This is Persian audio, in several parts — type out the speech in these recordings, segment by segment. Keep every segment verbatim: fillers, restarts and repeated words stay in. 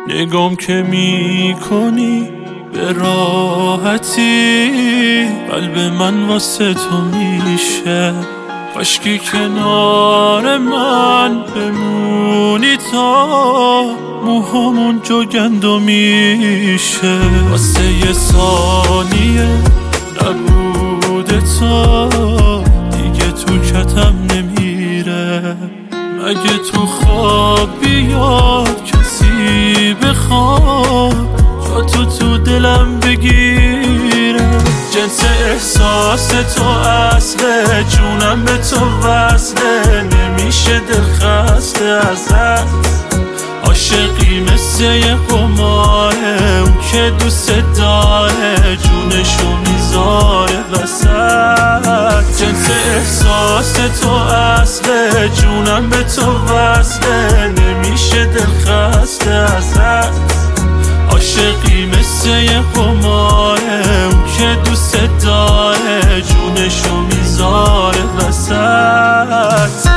نگام که می کنی به راحتی، قلب من واسه تو میشه. کاشکی کنار من بمونی تا موهامون جوگندو میشه. واسه یه ثانیه نبود تو دیگه تو کتم نمیره. مگه تو خواب بیاد کسی بخواد جا تو تو دلم بگیره. جنس احساس تو اصله، جونم به تو وصله. نمیشه دل خسته ازت، عاشقی مثل یه قماره. اون که دوست داره جونشو میذاره وسط. جنس احساس تو اصله، جونم به تو وصله. نمیشه دل خسته ازت، عاشقی مثل یه قماره. اون که دوست داره جونشو میذاره وسط.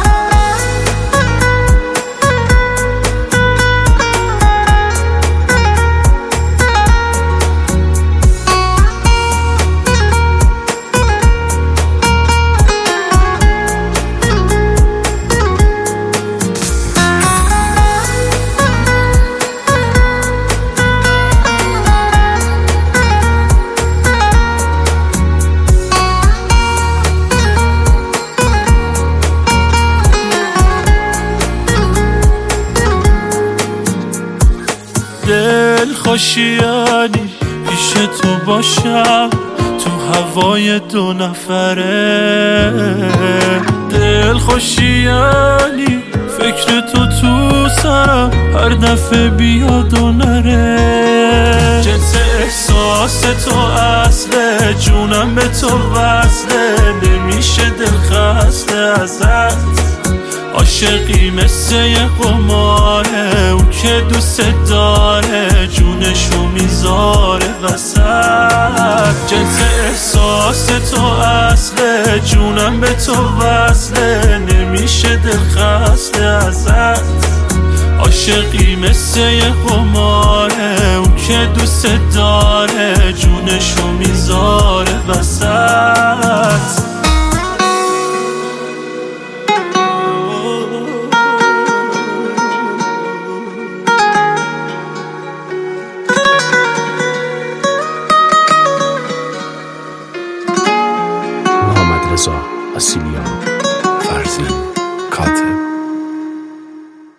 دل خوشیانی پیش تو باشم، تو هوای دو نفره. دل خوشیانی فکر تو تو سرم هر دفعه بیاد و نره. جنس احساس تو اصله، جونم به تو وصله. نمیشه دل خسته ازت، عاشقی مثل یه قماره. اون که دوست داره جونشو میذاره وسط. جنس احساس تو اصله، جونم به تو وصله. نمیشه دل خسته ازت، عاشقی مثل یه قماره. اون که دوست داره جونشو میذاره وسط.